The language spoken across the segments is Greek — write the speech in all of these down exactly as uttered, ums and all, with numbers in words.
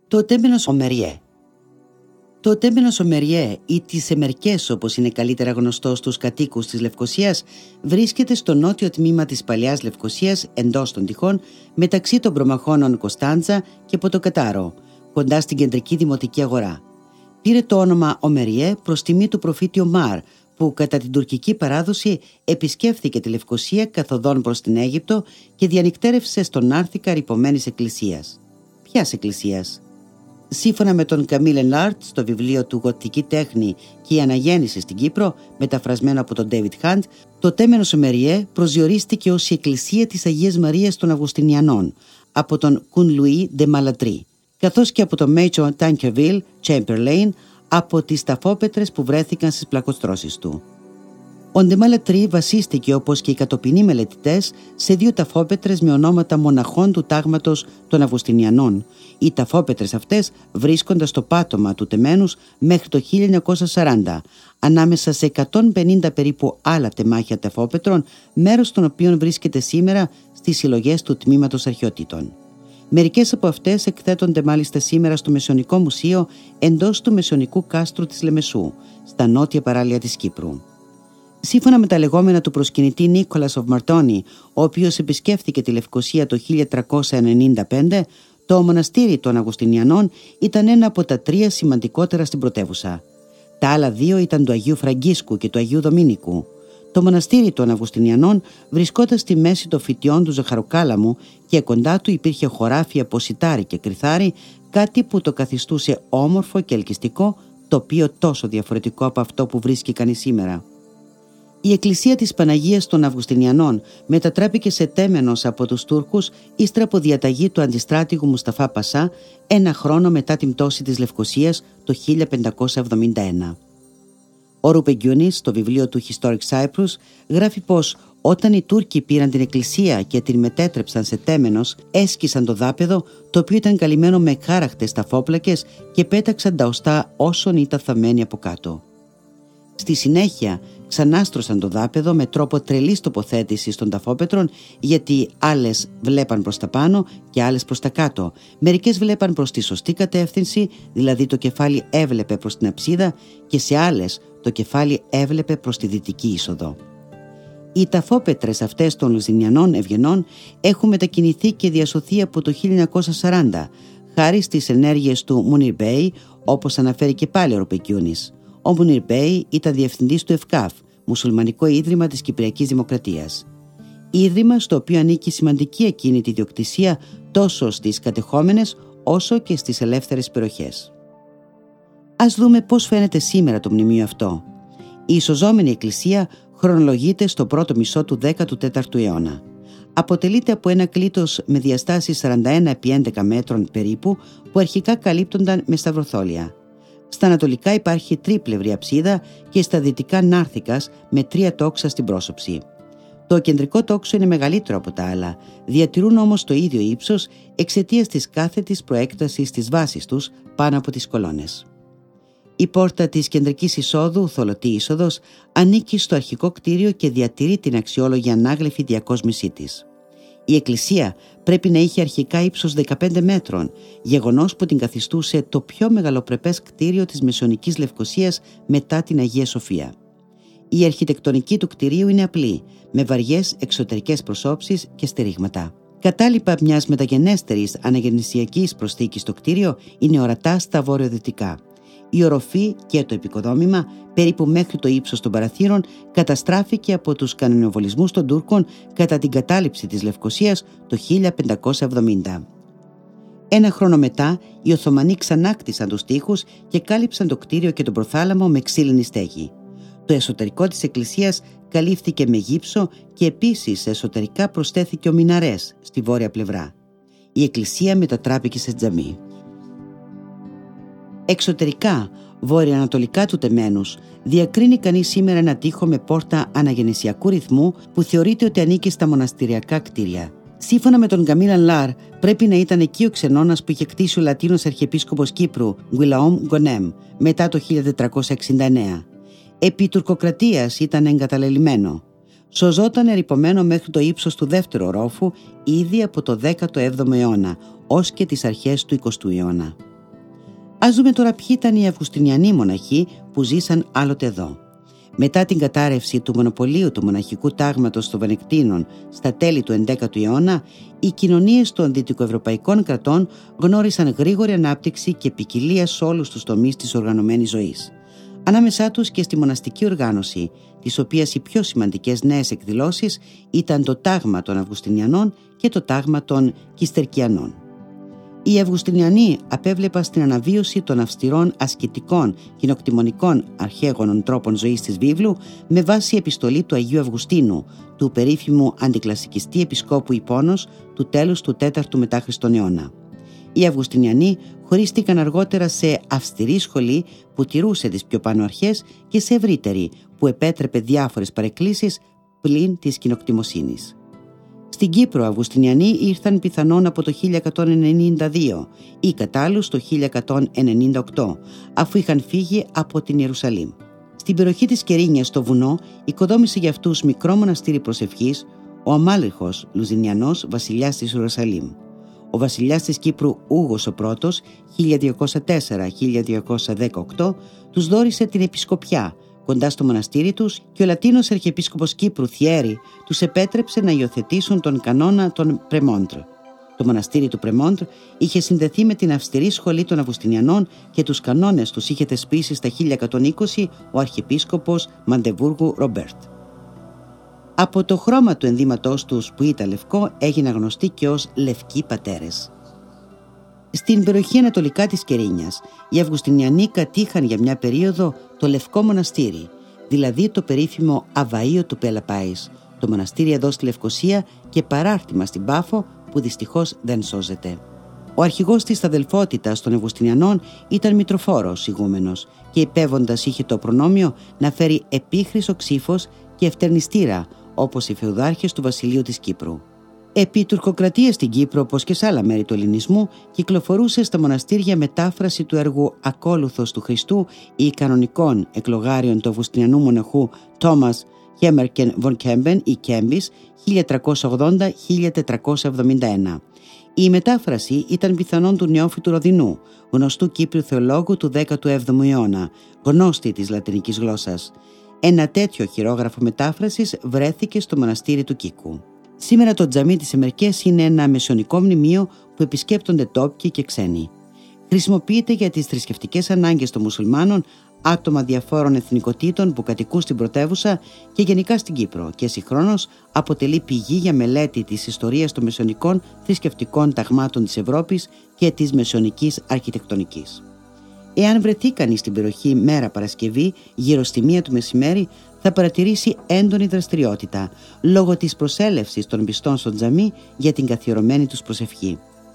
Το τέμενος Ομεριέ. Το τέμενος Ομεριέ ή τις Εμερκές, όπως είναι καλύτερα γνωστό στους κατοίκους της Λευκωσίας, βρίσκεται στο νότιο τμήμα της παλιάς Λευκωσίας, εντός των τυχών, μεταξύ των προμαχώνων Κωνσταντζα και Ποτοκατάρο, κοντά στην κεντρική δημοτική αγορά. Πήρε το όνομα Ομεριέ προς τιμή του προφήτη Ομάρ, που κατά την τουρκική παράδοση επισκέφθηκε τη Λευκωσία καθοδόν προς την Αίγυπτο και διανυκτέρευσε στον Άρθικα ρυπωμένης εκκλησίας. Ποιας εκκλησίας? Σύμφωνα με τον Καμίλ Ενλάρτ, στο βιβλίο του «Γοτική τέχνη και η αναγέννηση στην Κύπρο», μεταφρασμένο από τον Ντέιβιντ Χαντ, το τέμενος Ομεριέ προσδιορίστηκε ως η εκκλησία της Αγίας Μαρίας των Αυγουστινιανών από τον Κουν Λουί ντε Μαλατρί, καθώς και από τον Μέιτζο Τάνκερβιλ Τσέιμπερλέιν από τις ταφόπετρες που βρέθηκαν στις πλακοστρώσεις του. Ο ντε Μαλατρί βασίστηκε, όπως και οι κατοπινοί μελετητές, σε δύο ταφόπετρες με ονόματα μοναχών του τάγματος των Αυγουστινιανών. Οι ταφόπετρες αυτές βρίσκονται στο πάτωμα του τεμένους μέχρι το χίλια εννιακόσια σαράντα, ανάμεσα σε εκατόν πενήντα περίπου άλλα τεμάχια ταφόπετρων, μέρος των οποίων βρίσκεται σήμερα στις συλλογές του Τμήματος Αρχαιοτήτων. Μερικές από αυτές εκθέτονται μάλιστα σήμερα στο Μεσαιωνικό Μουσείο εντός του Μεσαιωνικού Κάστρου της Λεμεσού, στα νότια παράλια της Κύπρου. Σύμφωνα με τα λεγόμενα του προσκυνητή Νίκολας οφ Μαρτώνη, ο οποίος επισκέφθηκε τη Λευκωσία το χίλια τριακόσια ενενήντα πέντε, το μοναστήρι των Αυγουστινιανών ήταν ένα από τα τρία σημαντικότερα στην πρωτεύουσα. Τα άλλα δύο ήταν του Αγίου Φραγκίσκου και του Αγίου Δομήνικου. Το μοναστήρι των Αυγουστινιανών βρισκόταν στη μέση των φυτιών του Ζαχαροκάλαμου και κοντά του υπήρχε χωράφι από σιτάρι και κρυθάρι, κάτι που το καθιστούσε όμορφο και ελκυστικό, τοπίο τόσο διαφορετικό από αυτό που βρίσκει κανείς σήμερα. Η εκκλησία της Παναγίας των Αυγουστινιανών μετατράπηκε σε τέμενος από τους Τούρκους ύστερα από διαταγή του αντιστράτηγου Μουσταφά Πασά ένα χρόνο μετά την πτώση της Λευκωσίας το χίλια πεντακόσια εβδομήντα ένα. Ο Ρουπεγγιούνης, στο βιβλίο του Historic Cyprus, γράφει πως όταν οι Τούρκοι πήραν την εκκλησία και την μετέτρεψαν σε τέμενος, έσκισαν το δάπεδο, το οποίο ήταν καλυμμένο με χάραχτες ταφόπλακες, και πέταξαν τα οστά όσων ήταν θαμμένοι από κάτω. Στη συνέχεια ξανάστρωσαν το δάπεδο με τρόπο τρελής τοποθέτησης των ταφόπετρων, γιατί άλλες βλέπαν προς τα πάνω και άλλες προς τα κάτω. Μερικές βλέπαν προς τη σωστή κατεύθυνση, δηλαδή το κεφάλι έβλεπε προς την αψίδα, και σε άλλες το κεφάλι έβλεπε προς τη δυτική είσοδο. Οι ταφόπετρες αυτές των Λουζινιανών ευγενών έχουν μετακινηθεί και διασωθεί από το χίλια εννιακόσια σαράντα, χάρη στις ενέργειες του Μουνίρ Μπέι, όπως αναφέρει και πάλι ο Ρουπεγγιούνης. Ο Μουνίρ Μπέι ήταν διευθυντής του ΕΦΚΑΦ, Μουσουλμανικό Ίδρυμα της Κυπριακής Δημοκρατίας. Ίδρυμα στο οποίο ανήκει σημαντική ακίνητη ιδιοκτησία τόσο στις κατεχόμενες όσο και στις ελεύθερες περιοχές. Ας δούμε πώς φαίνεται σήμερα το μνημείο αυτό. Η ισοζώμενη εκκλησία χρονολογείται στο πρώτο μισό του δέκατου τέταρτου αιώνα. Αποτελείται από ένα κλίτος με διαστάσεις σαράντα ένα επί έντεκα μέτρων περίπου, που αρχικά καλύπτονταν με σταυροθόλια. Στα ανατολικά υπάρχει τρίπλευρη αψίδα και στα δυτικά νάρθικας με τρία τόξα στην πρόσωψη. Το κεντρικό τόξο είναι μεγαλύτερο από τα άλλα, διατηρούν όμως το ίδιο ύψος εξαιτίας της κάθετης προέκτασης της βάσης τους πάνω από τις κολόνες. Η πόρτα της κεντρικής εισόδου, θολωτή είσοδος, ανήκει στο αρχικό κτίριο και διατηρεί την αξιόλογη ανάγλυφη διακόσμησή της. Η εκκλησία πρέπει να είχε αρχικά ύψος δεκαπέντε μέτρων, γεγονός που την καθιστούσε το πιο μεγαλοπρεπές κτίριο της Μεσαιωνικής Λευκωσίας μετά την Αγία Σοφία. Η αρχιτεκτονική του κτιρίου είναι απλή, με βαριές εξωτερικές προσώψεις και στηρίγματα. Κατάλοιπα μιας μεταγενέστερης αναγεννησιακής προσθήκης στο κτίριο είναι ορατά στα βορειοδυτικά. Η οροφή και το επικοδόμημα, περίπου μέχρι το ύψος των παραθύρων, καταστράφηκε από τους κανονιοβολισμούς των Τούρκων κατά την κατάληψη της Λευκωσίας το χίλια πεντακόσια εβδομήντα. Ένα χρόνο μετά, οι Οθωμανοί ξανάκτησαν τους τοίχους και κάλυψαν το κτίριο και τον προθάλαμο με ξύλινη στέγη. Το εσωτερικό της εκκλησίας καλύφθηκε με γύψο και επίσης εσωτερικά προσθέθηκε ο μιναρές στη βόρεια πλευρά. Η εκκλησία μετατράπηκε σε τζαμί. Εξωτερικά, βορειοανατολικά του τεμένους, διακρίνει κανείς σήμερα ένα τοίχο με πόρτα αναγεννησιακού ρυθμού που θεωρείται ότι ανήκει στα μοναστηριακά κτίρια. Σύμφωνα με τον Καμίλ Ανλάρ, πρέπει να ήταν εκεί ο ξενώνας που είχε κτίσει ο Λατίνος Αρχιεπίσκοπος Κύπρου, Γκουιλαόμ Γκονέμ, μετά το χίλια τετρακόσια εξήντα εννέα. Επί τουρκοκρατίας ήταν εγκαταλελειμμένο. Σωζόταν ερειπωμένο μέχρι το ύψος του δεύτερου ορόφου ήδη από το δέκατο έβδομο αιώνα, ως και τις αρχές του εικοστού αιώνα. Ας δούμε τώρα ποιοι ήταν οι Αυγουστινιανοί μοναχοί που ζήσαν άλλοτε εδώ. Μετά την κατάρρευση του μονοπωλίου του μοναχικού τάγματος των Βενεκτίνων στα τέλη του ενδέκατου αιώνα, οι κοινωνίες των δυτικοευρωπαϊκών κρατών γνώρισαν γρήγορη ανάπτυξη και ποικιλία σε όλους τους τομείς της οργανωμένης ζωής. Ανάμεσά τους και στη μοναστική οργάνωση, της οποίας οι πιο σημαντικές νέες εκδηλώσεις ήταν το τάγμα των Αυγουστινιανών και το τάγμα των Κιστερκιανών. Οι Αυγουστινιανοί απέβλεπαν στην αναβίωση των αυστηρών ασκητικών κοινοκτημονικών αρχαίγονων τρόπων ζωής της βίβλου με βάση επιστολή του Αγίου Αυγουστίνου, του περίφημου αντικλασικιστή επισκόπου Ιππώνος του τέλους του τέταρτου μετά Χριστόν αιώνα. Οι Αυγουστινιανοί χωρίστηκαν αργότερα σε αυστηρή σχολή που τηρούσε τις πιο πάνω αρχές και σε ευρύτερη που επέτρεπε διάφορες παρεκκλήσεις πλην της κοινοκτημοσύνης. Στην Κύπρο, Αυγουστινιανοί ήρθαν πιθανόν από το χίλια εκατόν ενενήντα δύο ή κατ' άλλους το χίλια εκατόν ενενήντα οκτώ, αφού είχαν φύγει από την Ιερουσαλήμ. Στην περιοχή της Κερίνιας, στο βουνό, οικοδόμησε για αυτούς μικρό μοναστήρι προσευχής ο Αμάλριχος Λουζινιανός, βασιλιάς της Ιερουσαλήμ. Ο βασιλιάς της Κύπρου Ούγος ο πρώτος, χίλια διακόσια τέσσερα με χίλια διακόσια δεκαοκτώ, τους δώρισε την επισκοπιά κοντά στο μοναστήρι τους και ο Λατίνος Αρχιεπίσκοπος Κύπρου Θιέρη τους επέτρεψε να υιοθετήσουν τον κανόνα των Πρεμόντρ. Το μοναστήρι του Πρεμόντρ είχε συνδεθεί με την αυστηρή σχολή των Αυγουστινιανών και τους κανόνες τους είχε θεσπίσει στα χίλια εκατόν είκοσι ο Αρχιεπίσκοπος Μαντεβούργου Ρομπέρτ. Από το χρώμα του ενδύματός τους που ήταν λευκό έγιναν γνωστοί και ως λευκοί πατέρες. Στην περιοχή ανατολικά της Κερίνιας, οι Αυγουστινιανοί κατήχαν για μια περίοδο το Λευκό Μοναστήρι, δηλαδή το περίφημο Αβαΐο του Πελαπάης, το μοναστήρι εδώ στη Λευκοσία και παράρτημα στην Πάφο που δυστυχώς δεν σώζεται. Ο αρχηγός της αδελφότητας των Αυγουστινιανών ήταν Μητροφόρος ηγούμενος και υπέβοντας είχε το προνόμιο να φέρει επίχρυσο ξύφος και ευτερνιστήρα όπως οι φεουδάρχες του βασιλείου της Κύπρου. Επί τουρκοκρατία στην Κύπρο, όπως και σε άλλα μέρη του ελληνισμού, κυκλοφορούσε στα μοναστήρια μετάφραση του έργου «Ακόλουθος του Χριστού» ή κανονικών εκλογάριων του Αυγουστινιανού μοναχού Τόμας Χέμερκεν Βον Κέμπεν ή Κέμπης χίλια τριακόσια ογδόντα με χίλια τετρακόσια εβδομήντα ένα. Η μετάφραση ήταν πιθανόν του Νεόφυτου Ροδινού, γνωστού Κύπριου θεολόγου του δέκατου έβδομου αιώνα, γνώστη της λατινικής γλώσσας. Ένα τέτοιο χειρόγραφο μετάφρασης βρέθηκε στο μοναστήρι του Κίκου. Σήμερα το τζαμί της Εμερκές είναι ένα μεσαιωνικό μνημείο που επισκέπτονται τόπικοι και ξένοι. Χρησιμοποιείται για τις θρησκευτικές ανάγκες των μουσουλμάνων, άτομα διαφόρων εθνικοτήτων που κατοικούν στην πρωτεύουσα και γενικά στην Κύπρο και συγχρόνως αποτελεί πηγή για μελέτη της ιστορίας των μεσαιωνικών θρησκευτικών ταγμάτων της Ευρώπης και της μεσαιωνικής αρχιτεκτονικής. Εάν βρεθεί κανείς στην περιοχή μέρα Παρασκευή, γύρω στη μία του μεσημέρι, θα παρατηρήσει έντονη δραστηριότητα λόγω της προσέλευσης των πιστών στο τζαμί για την καθιερωμένη τους προσευχή.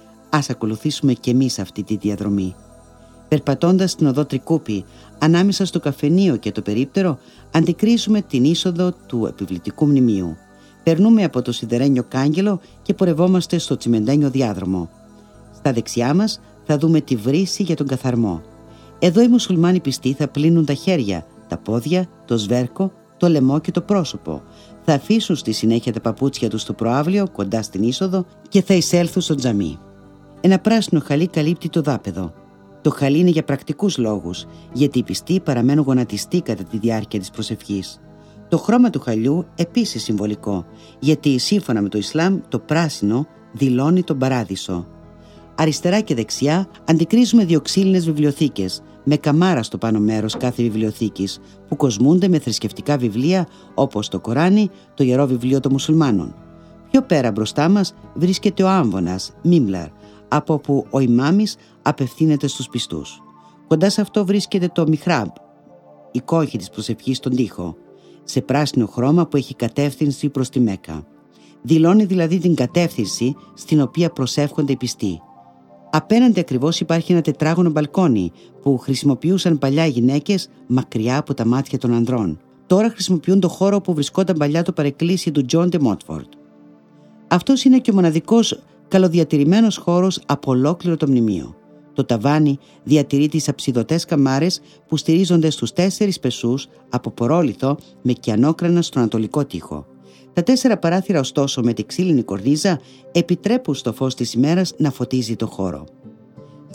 Ας ακολουθήσουμε κι εμείς αυτή τη διαδρομή. Περπατώντας στην οδό Τρικούπη, ανάμεσα στο καφενείο και το περίπτερο, αντικρίζουμε την είσοδο του επιβλητικού μνημείου. Περνούμε από το σιδερένιο κάγκελο και πορευόμαστε στο τσιμεντένιο διάδρομο. Στα δεξιά μας θα δούμε τη βρύση για τον καθαρμό. Εδώ οι μουσουλμάνοι πιστοί θα πλύνουν τα χέρια, τα πόδια, το σβέρκο, το λαιμό και το πρόσωπο. Θα αφήσουν στη συνέχεια τα παπούτσια τους στο προαύλιο κοντά στην είσοδο και θα εισέλθουν στο τζαμί. Ένα πράσινο χαλί καλύπτει το δάπεδο. Το χαλί είναι για πρακτικούς λόγους, γιατί οι πιστοί παραμένουν γονατιστοί κατά τη διάρκεια της προσευχής. Το χρώμα του χαλιού επίσης συμβολικό, γιατί σύμφωνα με το Ισλάμ το πράσινο δηλώνει τον παράδεισο. Αριστερά και δεξιά αντικρίζουμε δύο ξύλινες βιβλιοθήκες, με καμάρα στο πάνω μέρος κάθε βιβλιοθήκης, που κοσμούνται με θρησκευτικά βιβλία όπως το Κοράνι, το Ιερό Βιβλίο των Μουσουλμάνων. Πιο πέρα μπροστά μας βρίσκεται ο άμβονας, Μίμλαρ, από όπου ο ημάμις απευθύνεται στους πιστούς. Κοντά σε αυτό βρίσκεται το Μιχράμπ, η κόχη της προσευχής στον τοίχο, σε πράσινο χρώμα που έχει κατεύθυνση προς τη Μέκα. Δηλώνει δηλαδή την κατεύθυνση στην οποία προσεύχονται οι πιστοί. Απέναντι ακριβώς υπάρχει ένα τετράγωνο μπαλκόνι που χρησιμοποιούσαν παλιά οι γυναίκες μακριά από τα μάτια των ανδρών. Τώρα χρησιμοποιούν το χώρο που βρισκόταν παλιά το παρεκκλήσι του Τζον ντε Μότφορντ. Αυτός είναι και ο μοναδικός καλοδιατηρημένος χώρος από ολόκληρο το μνημείο. Το ταβάνι διατηρεί τις αψιδωτές καμάρες που στηρίζονται στους τέσσερις πεσούς από πορόλιθο με κιανόκρανα στον ανατολικό τοίχο. Τα τέσσερα παράθυρα ωστόσο με τη ξύλινη κορνίζα επιτρέπουν στο φως της ημέρας να φωτίζει το χώρο.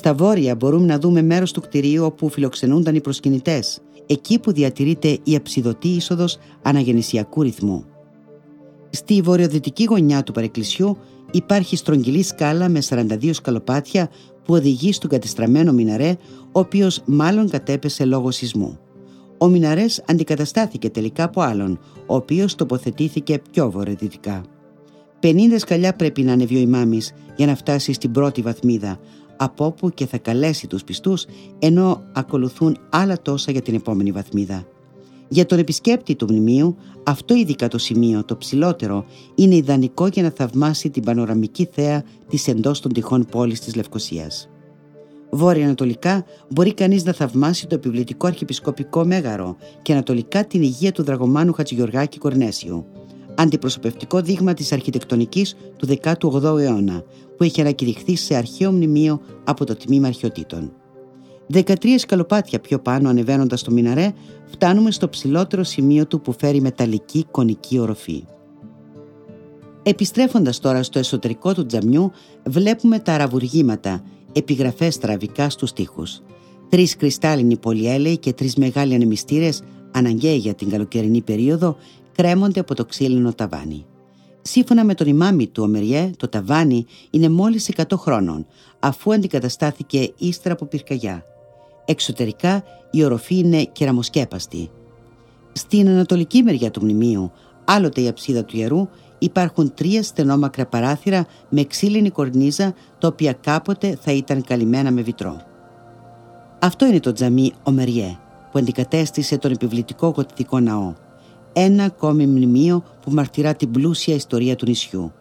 Στα βόρεια μπορούμε να δούμε μέρος του κτηρίου όπου φιλοξενούνταν οι προσκυνητές, εκεί που διατηρείται η αψιδωτή είσοδος αναγεννησιακού ρυθμού. Στη βορειοδυτική γωνιά του παρεκκλησιού υπάρχει στρογγυλή σκάλα με σαράντα δύο σκαλοπάτια που οδηγεί στον κατεστραμμένο μιναρέ, ο οποίος μάλλον κατέπεσε λόγω σεισμού. Ο μιναρές αντικαταστάθηκε τελικά από άλλον, ο οποίος τοποθετήθηκε πιο βορειοδυτικά. πενήντα σκαλιά πρέπει να ανεβεί ο ημάμις για να φτάσει στην πρώτη βαθμίδα, από όπου και θα καλέσει τους πιστούς, ενώ ακολουθούν άλλα τόσα για την επόμενη βαθμίδα. Για τον επισκέπτη του μνημείου, αυτό ειδικά το σημείο, το ψηλότερο, είναι ιδανικό για να θαυμάσει την πανοραμική θέα της εντός των τυχών πόλης της Λευκωσίας. Βόρεια-ανατολικά μπορεί κανείς να θαυμάσει το επιβλητικό αρχιεπισκοπικό μέγαρο και ανατολικά την ηγεία του δραγωμάνου Χατζηγεωργάκη Κορνέσιου, αντιπροσωπευτικό δείγμα της αρχιτεκτονικής του δέκατου όγδοου αιώνα, που έχει ανακηρυχθεί σε αρχαίο μνημείο από το Τμήμα Αρχαιοτήτων. δεκατρία σκαλοπάτια πιο πάνω, ανεβαίνοντας στο μιναρέ, φτάνουμε στο ψηλότερο σημείο του που φέρει μεταλλική κονική οροφή. Επιστρέφοντας τώρα στο εσωτερικό του τζαμιού, βλέπουμε τα αραβουργήματα, επιγραφές στα αραβικά στους τοίχους. Τρεις κρυστάλλινοι πολυέλαιοι και τρεις μεγάλοι ανεμιστήρες, αναγκαίοι για την καλοκαιρινή περίοδο, κρέμονται από το ξύλινο ταβάνι. Σύμφωνα με τον ημάμι του Ομεριέ, το ταβάνι είναι μόλις εκατό χρόνων, αφού αντικαταστάθηκε ύστερα από πυρκαγιά. Εξωτερικά η οροφή είναι κεραμοσκέπαστη. Στην ανατολική μεριά του μνημείου, άλλοτε η αψίδα του ιερού, υπάρχουν τρία στενόμακρα παράθυρα με ξύλινη κορνίζα, τα οποία κάποτε θα ήταν καλυμμένα με βιτρό. Αυτό είναι το τζαμί Ομεριέ, που αντικατέστησε τον επιβλητικό γοτθικό ναό. Ένα ακόμη μνημείο που μαρτυρά την πλούσια ιστορία του νησιού.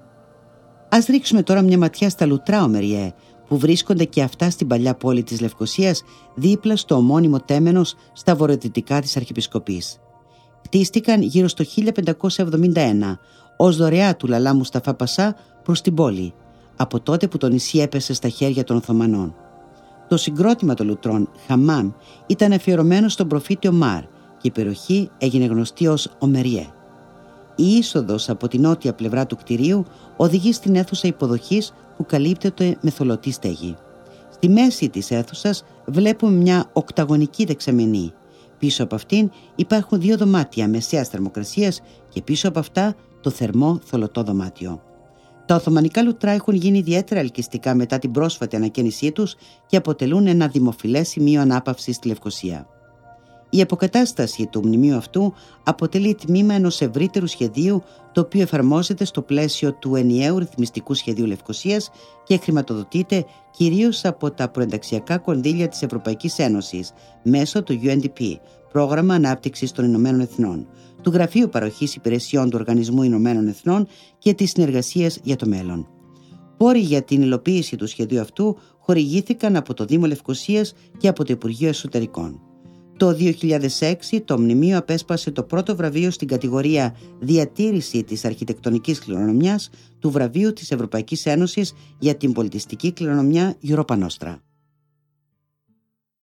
Ας ρίξουμε τώρα μια ματιά στα λουτρά Ομεριέ, που βρίσκονται και αυτά στην παλιά πόλη της Λευκωσίας, δίπλα στο ομώνυμο τέμενος στα βορειοδυτικά της Αρχιεπισκοπής. Χτίστηκαν γύρω στο χίλια πεντακόσια εβδομήντα ένα, ως δωρεά του Λαλά Μουσταφά Πασά προς την πόλη, από τότε που το νησί έπεσε στα χέρια των Οθωμανών. Το συγκρότημα των λουτρών, Χαμάμ, ήταν αφιερωμένο στον προφήτη Ομάρ και η περιοχή έγινε γνωστή ως Ομεριέ. Η είσοδος από την νότια πλευρά του κτηρίου οδηγεί στην αίθουσα υποδοχής που καλύπτεται με θολωτή στέγη. Στη μέση της αίθουσας βλέπουμε μια οκταγωνική δεξαμενή. Πίσω από αυτήν υπάρχουν δύο δωμάτια μεσαίας θερμοκρασίας και πίσω από αυτά το θερμό θολωτό δωμάτιο. Τα Οθωμανικά λουτρά έχουν γίνει ιδιαίτερα ελκυστικά μετά την πρόσφατη ανακαίνισή τους και αποτελούν ένα δημοφιλές σημείο ανάπαυσης στη Λευκωσία. Η αποκατάσταση του μνημείου αυτού αποτελεί τμήμα ενός ευρύτερου σχεδίου, το οποίο εφαρμόζεται στο πλαίσιο του ενιαίου ρυθμιστικού σχεδίου Λευκωσίας και χρηματοδοτείται κυρίως από τα προενταξιακά κονδύλια της Ευρωπαϊκής Ένωσης μέσω του γιου εν ντι πι, Πρόγραμμα Ανάπτυξης των Ηνωμένων Εθνών, του Γραφείου Παροχής Υπηρεσιών του Οργανισμού Ηνωμένων Εθνών και της Συνεργασίας για το Μέλλον. Πόροι για την υλοποίηση του σχεδίου αυτού χορηγήθηκαν από το Δήμο Λευκωσίας και από το Υπουργείο Εσωτερικών. Το δύο χιλιάδες έξι το μνημείο απέσπασε το πρώτο βραβείο στην κατηγορία «Διατήρηση της αρχιτεκτονικής κληρονομιάς» του βραβείου της Ευρωπαϊκής Ένωσης για την πολιτιστική κληρονομιά Europa Nostra.